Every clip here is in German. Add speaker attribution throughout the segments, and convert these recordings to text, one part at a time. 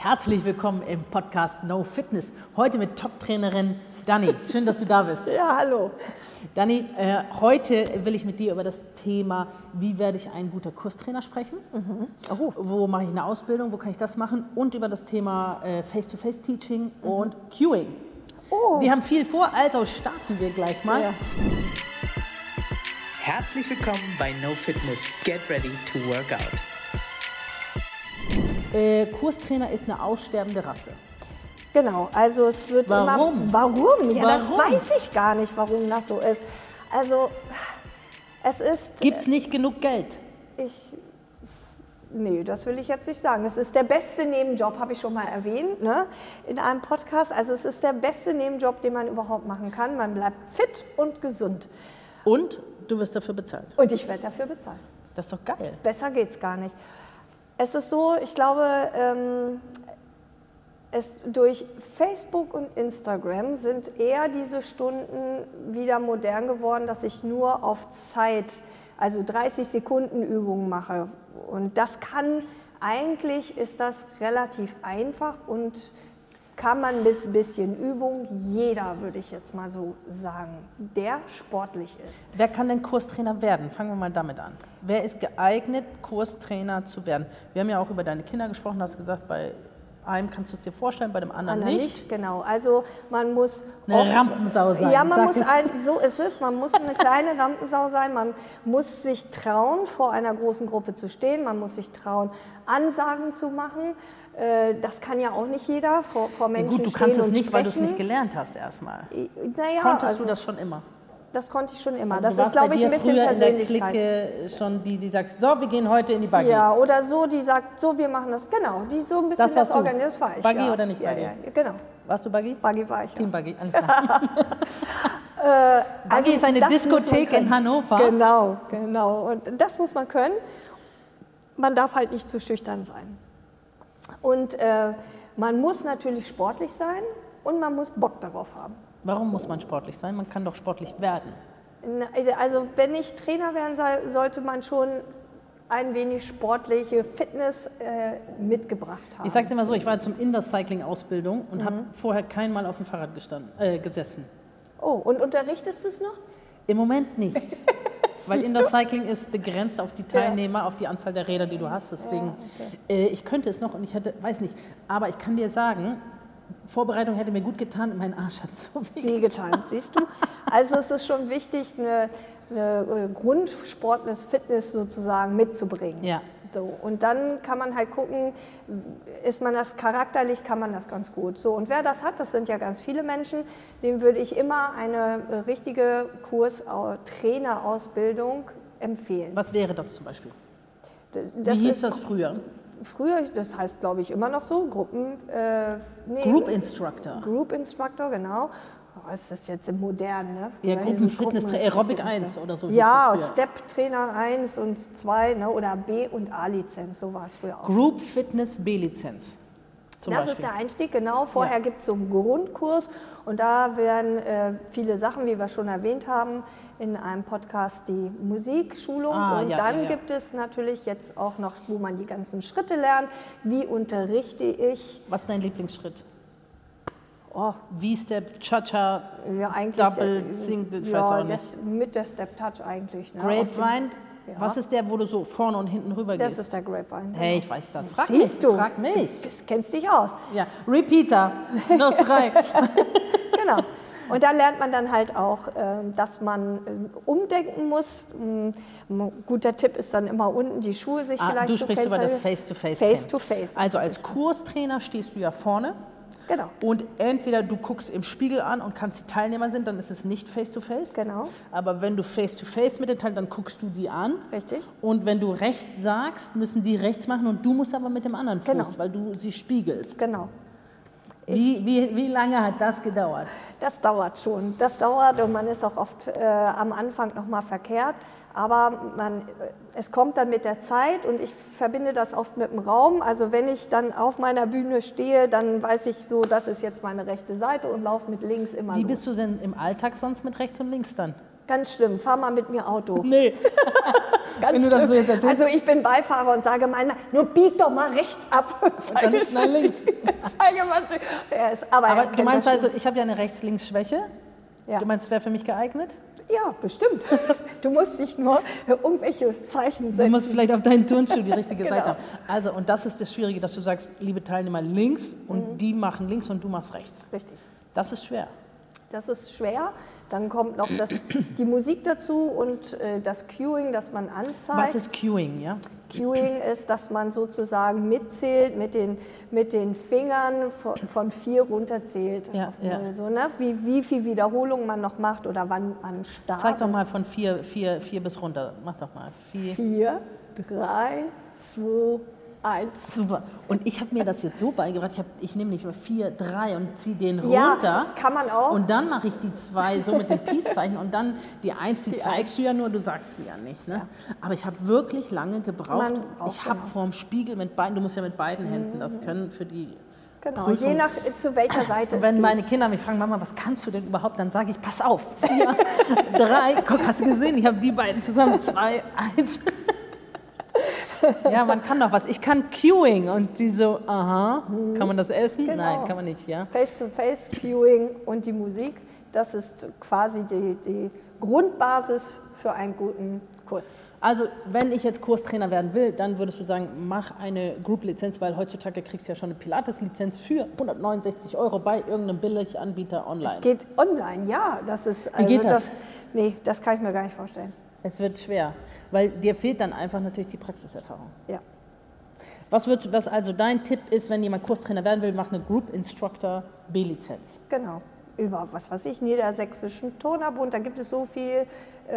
Speaker 1: Herzlich willkommen im Podcast No Fitness. Heute mit Top-Trainerin Dani. Schön, dass du da bist.
Speaker 2: Ja, hallo.
Speaker 1: Dani, heute will ich mit dir über das Thema, wie werde ich ein guter Kurstrainer sprechen? Wo mache ich eine Ausbildung? Wo kann ich das machen? Und über das Thema Face-to-Face-Teaching und Queuing. Wir haben viel vor, also starten wir gleich mal.
Speaker 2: Ja.
Speaker 3: Herzlich willkommen bei No Fitness. Get ready to work out.
Speaker 1: Kurstrainer ist eine aussterbende Rasse.
Speaker 2: Genau, also es wird
Speaker 1: Warum?
Speaker 2: immer... Warum? Ja, das
Speaker 1: Warum?
Speaker 2: weiß ich gar nicht, warum das so ist. Also, es ist...
Speaker 1: Gibt es nicht genug Geld?
Speaker 2: Nee, das will ich jetzt nicht sagen. Es ist der beste Nebenjob, habe ich schon mal erwähnt, ne, in einem Podcast. Also es ist der beste Nebenjob, den man überhaupt machen kann. Man bleibt fit und gesund.
Speaker 1: Und du wirst dafür bezahlt.
Speaker 2: Und ich werde dafür bezahlt.
Speaker 1: Das ist doch geil.
Speaker 2: Besser geht's gar nicht. Es ist so, ich glaube, durch Facebook und Instagram sind eher diese Stunden wieder modern geworden, dass ich nur auf Zeit, also 30 Sekunden Übungen mache. Und das eigentlich ist das relativ einfach und kann man mit ein bisschen Übung, jeder, würde ich jetzt mal so sagen, der sportlich ist.
Speaker 1: Wer kann denn Kurstrainer werden? Fangen wir mal damit an. Wer ist geeignet, Kurstrainer zu werden? Wir haben ja auch über deine Kinder gesprochen, hast gesagt, bei einem kannst du es dir vorstellen, bei dem anderen nicht.
Speaker 2: Genau, also man muss...
Speaker 1: Eine Rampensau sein.
Speaker 2: Ja, so ist es, man muss eine kleine Rampensau sein, man muss sich trauen, vor einer großen Gruppe zu stehen, man muss sich trauen, Ansagen zu machen. Das kann ja auch nicht jeder, vor Menschen stehen und
Speaker 1: Gut, du kannst es nicht,
Speaker 2: sprechen.
Speaker 1: weil du es nicht gelernt hast erstmal.
Speaker 2: Naja,
Speaker 1: Konntest du das schon immer?
Speaker 2: Das konnte ich schon immer.
Speaker 1: Also
Speaker 2: das
Speaker 1: du
Speaker 2: ist,
Speaker 1: warst bei
Speaker 2: glaube ich,
Speaker 1: dir
Speaker 2: ein bisschen
Speaker 1: früher
Speaker 2: Persönlichkeit.
Speaker 1: in der Clique schon die sagt, so, wir gehen heute in die Buggy.
Speaker 2: Ja, oder so, die sagt, so, wir machen das. Genau, die so ein bisschen
Speaker 1: Das warst du.
Speaker 2: Das war ich.
Speaker 1: Buggy
Speaker 2: ja.
Speaker 1: oder nicht Buggy?
Speaker 2: Ja, genau.
Speaker 1: Warst du Buggy?
Speaker 2: Buggy war ich.
Speaker 1: Team
Speaker 2: Ja.
Speaker 1: Buggy, alles klar.
Speaker 2: Also
Speaker 1: Buggy ist eine
Speaker 2: das muss man
Speaker 1: Diskothek in
Speaker 2: können.
Speaker 1: Hannover.
Speaker 2: Genau. Und das muss man können. Man darf halt nicht zu schüchtern sein. Und man muss natürlich sportlich sein und man muss Bock darauf haben.
Speaker 1: Warum muss man sportlich sein? Man kann doch sportlich werden.
Speaker 2: Also wenn ich Trainer werden soll, sollte man schon ein wenig sportliche Fitness mitgebracht haben.
Speaker 1: Ich sage dir mal so, ich war zum Indoor-Cycling-Ausbildung und habe vorher kein Mal auf dem Fahrrad gesessen.
Speaker 2: Oh, und unterrichtest du es noch?
Speaker 1: Im Moment nicht. Weil Indoor-Cycling ist begrenzt auf die Teilnehmer, auf die Anzahl der Räder, die du hast. Deswegen, ich könnte es noch und ich weiß nicht. Aber ich kann dir sagen, Vorbereitung hätte mir gut getan und mein Arsch hat so viel
Speaker 2: getan, siehst du? Also es ist schon wichtig, eine Grundsportliche Fitness sozusagen mitzubringen.
Speaker 1: Ja.
Speaker 2: So, und dann kann man halt gucken, ist man das charakterlich, kann man das ganz gut. So, und wer das hat, das sind ja ganz viele Menschen, dem würde ich immer eine richtige Trainerausbildung empfehlen.
Speaker 1: Was wäre das zum Beispiel?
Speaker 2: Das
Speaker 1: Wie hieß das früher?
Speaker 2: Früher, das heißt glaube ich immer noch so,
Speaker 1: Group Instructor.
Speaker 2: Group Instructor, genau. Was ist das jetzt im Modernen? Ne?
Speaker 1: Ja, Gruppenfitness, Aerobic 1 oder so.
Speaker 2: Ja,
Speaker 1: hieß das früher.
Speaker 2: Step Trainer 1 und 2, ne? Oder B- und A-Lizenz, so war es früher auch.
Speaker 1: Group Fitness B-Lizenz.
Speaker 2: Das ist der Einstieg, genau. Vorher gibt es so einen Grundkurs und da werden viele Sachen, wie wir schon erwähnt haben, in einem Podcast die Musikschulung. Dann gibt es natürlich jetzt auch noch, wo man die ganzen Schritte lernt. Wie unterrichte ich?
Speaker 1: Was ist dein Lieblingsschritt?
Speaker 2: Oh,
Speaker 1: V-Step, Cha-Cha,
Speaker 2: ja, eigentlich,
Speaker 1: Double, Single, ich weiß auch nicht.
Speaker 2: Mit der Step Touch eigentlich. Ne?
Speaker 1: Grapevine, was ist der, wo du so vorne und hinten rüber gehst?
Speaker 2: Das ist der Grapevine.
Speaker 1: Hey, ich weiß das. Frag
Speaker 2: Siehst
Speaker 1: mich,
Speaker 2: du?
Speaker 1: frag mich.
Speaker 2: Du kennst dich aus.
Speaker 1: Ja, Repeater, noch 3.
Speaker 2: Genau. Und da lernt man dann halt auch, dass man umdenken muss. Ein guter Tipp ist dann immer unten die Schuhe sich vielleicht...
Speaker 1: Du sprichst über das Face-to-Face.
Speaker 2: Face-to-Face.
Speaker 1: Also als Kurstrainer stehst du ja vorne.
Speaker 2: Genau.
Speaker 1: Und entweder du guckst im Spiegel an und kannst die Teilnehmer sehen, dann ist es nicht Face-to-Face.
Speaker 2: Genau.
Speaker 1: Aber wenn du Face-to-Face mit den Teilnehmern, dann guckst du die an.
Speaker 2: Richtig.
Speaker 1: Und wenn du rechts sagst, müssen die rechts machen und du musst aber mit dem anderen Fuß, weil du sie spiegelst.
Speaker 2: Genau.
Speaker 1: Wie lange hat das gedauert?
Speaker 2: Das dauert schon. Das dauert und man ist auch oft am Anfang nochmal verkehrt. Aber es kommt dann mit der Zeit und ich verbinde das oft mit dem Raum. Also wenn ich dann auf meiner Bühne stehe, dann weiß ich so, das ist jetzt meine rechte Seite und laufe mit links immer
Speaker 1: Wie
Speaker 2: los.
Speaker 1: bist du denn im Alltag sonst mit rechts und links dann?
Speaker 2: Ganz schlimm, fahr mal mit mir Auto.
Speaker 1: Nee.
Speaker 2: Ganz
Speaker 1: wenn du das so jetzt erzählst.
Speaker 2: Also ich bin Beifahrer und sage meiner, nur bieg doch mal rechts ab. Und
Speaker 1: dann ist nach links. Aber du meinst also, ich habe ja eine Rechts-Links-Schwäche.
Speaker 2: Ja.
Speaker 1: Du meinst, es wäre für mich geeignet?
Speaker 2: Ja, bestimmt. Du musst dich nur irgendwelche Zeichen setzen.
Speaker 1: Du musst vielleicht auf deinen Turnschuh die richtige
Speaker 2: Genau.
Speaker 1: Seite haben. Also, und das ist das Schwierige, dass du sagst, liebe Teilnehmer, links und die machen links und du machst rechts.
Speaker 2: Richtig.
Speaker 1: Das ist schwer.
Speaker 2: Das ist schwer. Dann kommt noch die Musik dazu und das Cueing, das man anzeigt.
Speaker 1: Was ist Cueing, ja?
Speaker 2: Cueing ist, dass man sozusagen mitzählt, mit den Fingern von 4 runterzählt.
Speaker 1: Ja, ja.
Speaker 2: Also, ne? Wie viel Wiederholung man noch macht oder wann man startet.
Speaker 1: Zeig doch mal von 4 bis runter. Mach doch mal.
Speaker 2: 4, 3, 2, 1.
Speaker 1: Super. Und ich habe mir das jetzt so beigebracht, ich nehme nicht mal 4, 3 und ziehe den
Speaker 2: Ja,
Speaker 1: runter.
Speaker 2: kann man auch.
Speaker 1: Und dann mache ich die 2 so mit dem Peace-Zeichen und dann die 1, die zeigst du ja nur, du sagst sie ja nicht. Ne? Ja. Aber ich habe wirklich lange gebraucht. Ich habe vorm Spiegel mit beiden, du musst ja mit beiden Händen das können für die Prüfung.
Speaker 2: Je nach zu welcher Seite.
Speaker 1: Und wenn meine Kinder mich fragen, Mama, was kannst du denn überhaupt, dann sage ich, pass auf, 4, 3, guck, hast du gesehen, ich habe die beiden zusammen, 2, 1. Ja, man kann doch was. Ich kann Cueing und die so, aha, kann man das essen?
Speaker 2: Genau.
Speaker 1: Nein, kann man nicht, ja.
Speaker 2: Face-to-Face, Cueing und die Musik, das ist quasi die Grundbasis für einen guten Kurs.
Speaker 1: Also, wenn ich jetzt Kurstrainer werden will, dann würdest du sagen, mach eine Group-Lizenz, weil heutzutage kriegst du ja schon eine Pilates-Lizenz für 169 € bei irgendeinem Billiganbieter online.
Speaker 2: Es geht online, ja. Das ist,
Speaker 1: Wie geht das?
Speaker 2: Nee, das kann ich mir gar nicht vorstellen.
Speaker 1: Es wird schwer, weil dir fehlt dann einfach natürlich die Praxiserfahrung.
Speaker 2: Ja.
Speaker 1: Was also dein Tipp ist, wenn jemand Kurstrainer werden will, mach eine Group Instructor B-Lizenz.
Speaker 2: Genau. Über, was weiß ich, Niedersächsischen Turnerbund, da gibt es so viel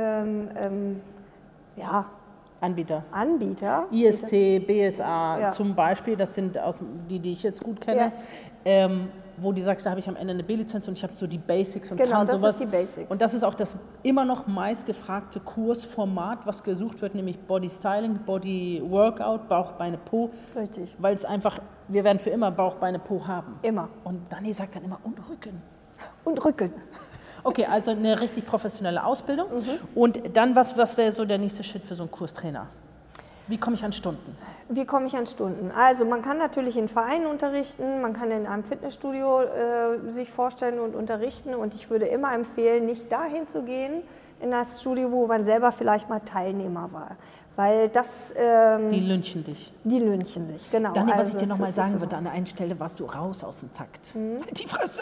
Speaker 1: Anbieter.
Speaker 2: IST,
Speaker 1: BSA zum Beispiel, das sind die ich jetzt gut kenne. Ja. Wo du sagst, da habe ich am Ende eine B-Lizenz und ich habe so die Basics und kann sowas.
Speaker 2: Genau, das ist die Basics.
Speaker 1: Und das ist auch das immer noch meistgefragte Kursformat, was gesucht wird, nämlich Body Styling, Body Workout, Bauch, Beine, Po.
Speaker 2: Richtig.
Speaker 1: Weil es einfach, wir werden für immer Bauch, Beine, Po haben.
Speaker 2: Immer.
Speaker 1: Und Dani sagt dann immer, und Rücken.
Speaker 2: Und Rücken.
Speaker 1: Okay, also eine richtig professionelle Ausbildung. Und dann, was wäre so der nächste Schritt für so einen Kurstrainer? Wie komme ich an Stunden?
Speaker 2: Wie komme ich an Stunden? Also man kann natürlich in Vereinen unterrichten, man kann in einem Fitnessstudio sich vorstellen und unterrichten und ich würde immer empfehlen, nicht dahin zu gehen, in das Studio, wo man selber vielleicht mal Teilnehmer war. Weil das...
Speaker 1: die lynchen dich.
Speaker 2: Die lynchen dich, genau.
Speaker 1: Dani, was ich dir nochmal sagen würde, an der einen Stelle warst du raus aus dem Takt. Halt die Fresse!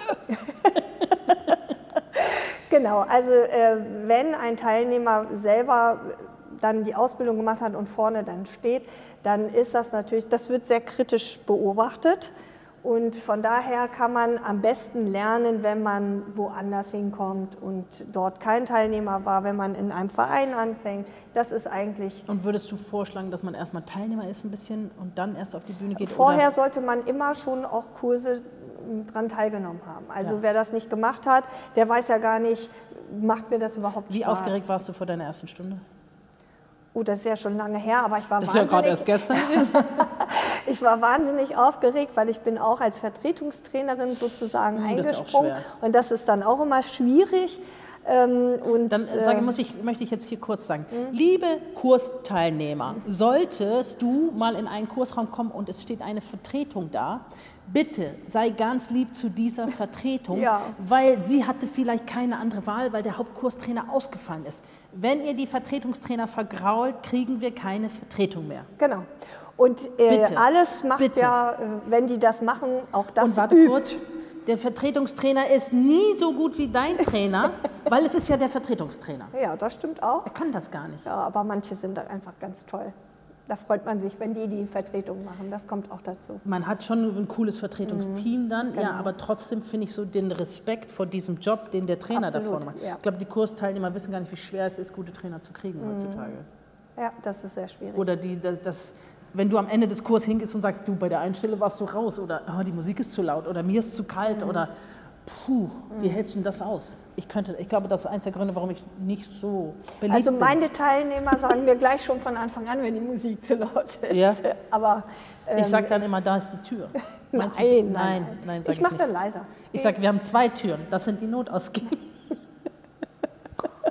Speaker 2: Genau, also wenn ein Teilnehmer selber dann die Ausbildung gemacht hat und vorne dann steht, dann ist das natürlich, das wird sehr kritisch beobachtet und von daher kann man am besten lernen, wenn man woanders hinkommt und dort kein Teilnehmer war, wenn man in einem Verein anfängt. Das ist eigentlich...
Speaker 1: Und würdest du vorschlagen, dass man erstmal Teilnehmer ist ein bisschen und dann erst auf die Bühne geht?
Speaker 2: Vorher sollte man immer schon auch Kurse dran teilgenommen haben. Also wer das nicht gemacht hat, der weiß ja gar nicht, macht mir das überhaupt Spaß.
Speaker 1: Wie aufgeregt warst du vor deiner ersten Stunde?
Speaker 2: Oh, das ist ja schon lange her, aber ich war
Speaker 1: das ist ja gerade erst gestern gewesen.
Speaker 2: Ich war wahnsinnig aufgeregt, weil ich bin auch als Vertretungstrainerin sozusagen eingesprungen. Und das ist dann auch immer schwierig. Und
Speaker 1: dann möchte ich jetzt hier kurz sagen, liebe Kursteilnehmer, solltest du mal in einen Kursraum kommen und es steht eine Vertretung da, bitte sei ganz lieb zu dieser Vertretung, weil sie hatte vielleicht keine andere Wahl, weil der Hauptkurstrainer ausgefallen ist. Wenn ihr die Vertretungstrainer vergrault, kriegen wir keine Vertretung mehr.
Speaker 2: Genau. Und alles macht wenn die das machen, auch das
Speaker 1: und warte kurz. Der Vertretungstrainer ist nie so gut wie dein Trainer, weil es ist ja der Vertretungstrainer.
Speaker 2: Ja, das stimmt auch.
Speaker 1: Er kann das gar nicht.
Speaker 2: Ja, aber manche sind einfach ganz toll. Da freut man sich, wenn die Vertretung machen. Das kommt auch dazu.
Speaker 1: Man hat schon ein cooles Vertretungsteam dann, genau. Ja, aber trotzdem finde ich so den Respekt vor diesem Job, den der Trainer davor macht. Ja. Ich glaube, die Kursteilnehmer wissen gar nicht, wie schwer es ist, gute Trainer zu kriegen heutzutage.
Speaker 2: Ja, das ist sehr schwierig.
Speaker 1: Oder wenn du am Ende des Kurses hingehst und sagst, du, bei der einen Stelle warst du raus oder oh, die Musik ist zu laut oder mir ist zu kalt oder wie hältst du denn das aus? Ich glaube, das ist eins der Gründe, warum ich nicht so beliebt bin.
Speaker 2: Also meine Teilnehmer sagen mir gleich schon von Anfang an, wenn die Musik zu laut ist.
Speaker 1: Ja?
Speaker 2: Aber,
Speaker 1: ich sage dann immer, da ist die Tür.
Speaker 2: Nein,
Speaker 1: sag ich nicht.
Speaker 2: Ich mache dann leiser.
Speaker 1: Ich sage, wir haben 2 Türen, das sind die Notausgänge.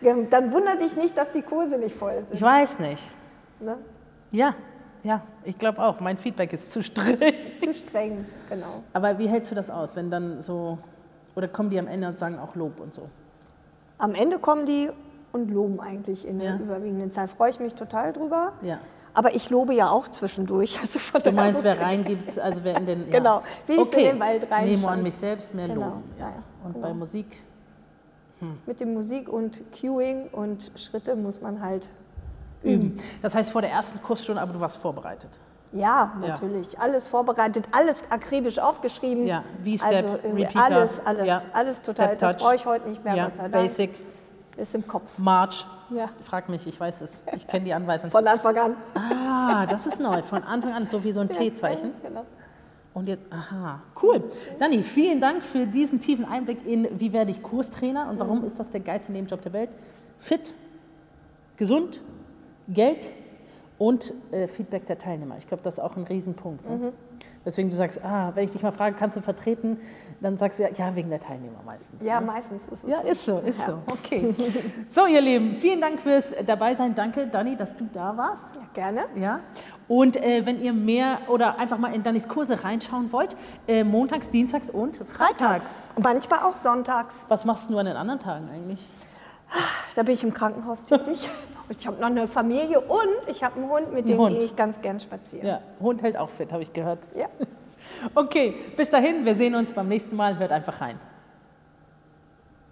Speaker 2: Dann wundert dich nicht, dass die Kurse nicht voll sind.
Speaker 1: Ich weiß nicht.
Speaker 2: Ne?
Speaker 1: Ja, ich glaube auch. Mein Feedback ist zu streng.
Speaker 2: Zu streng, genau.
Speaker 1: Aber wie hältst du das aus, wenn dann so, oder kommen die am Ende und sagen auch Lob und so?
Speaker 2: Am Ende kommen die und loben eigentlich in der überwiegenden Zahl. Freue ich mich total drüber.
Speaker 1: Ja.
Speaker 2: Aber ich lobe ja auch zwischendurch. Also
Speaker 1: Du meinst, wer reingibt, also wer in den...
Speaker 2: Genau, wie ich in den Wald reinschaue.
Speaker 1: Nehme an mich selbst, mehr
Speaker 2: Genau.
Speaker 1: loben. Ja. Und bei Musik?
Speaker 2: Mit dem Musik und Cueing und Schritte muss man halt
Speaker 1: Üben. Das heißt, vor der ersten Kursstunde, aber du warst vorbereitet.
Speaker 2: Ja, natürlich. Alles vorbereitet, alles akribisch aufgeschrieben.
Speaker 1: Ja, V-Step,
Speaker 2: also,
Speaker 1: Repeater.
Speaker 2: Alles total.
Speaker 1: Step
Speaker 2: Das
Speaker 1: Touch.
Speaker 2: brauche ich heute nicht mehr,
Speaker 1: Ja,
Speaker 2: Gott sei Dank.
Speaker 1: Basic,
Speaker 2: Ist im Kopf.
Speaker 1: March.
Speaker 2: Ja.
Speaker 1: Frag mich, ich weiß es. Ich kenne die Anweisung.
Speaker 2: Von Anfang an.
Speaker 1: Ah, das ist neu. Von Anfang an, so wie so ein T-Zeichen.
Speaker 2: Genau.
Speaker 1: Und jetzt, aha, cool. Dani, vielen Dank für diesen tiefen Einblick in, wie werde ich Kurstrainer und warum ist das der geilste Nebenjob der Welt? Fit, gesund, Geld und Feedback der Teilnehmer. Ich glaube, das ist auch ein Riesenpunkt. Ne? Deswegen du sagst, wenn ich dich mal frage, kannst du vertreten, dann sagst du ja, wegen der Teilnehmer meistens.
Speaker 2: Ja,
Speaker 1: ne?
Speaker 2: meistens ist es
Speaker 1: Ja, ist so. Okay. So, ihr Lieben, vielen Dank fürs Dabeisein. Danke, Dani, dass du da warst.
Speaker 2: Ja, gerne.
Speaker 1: Ja. Und wenn ihr mehr oder einfach mal in Dannys Kurse reinschauen wollt, montags, dienstags und freitags.
Speaker 2: Und manchmal auch sonntags.
Speaker 1: Was machst du an den anderen Tagen eigentlich?
Speaker 2: Da bin ich im Krankenhaus tätig. Und ich habe noch eine Familie und ich habe einen Hund, mit dem gehe ich ganz gern spazieren.
Speaker 1: Ja, Hund hält auch fit, habe ich gehört.
Speaker 2: Ja.
Speaker 1: Okay, bis dahin, wir sehen uns beim nächsten Mal. Hört einfach rein.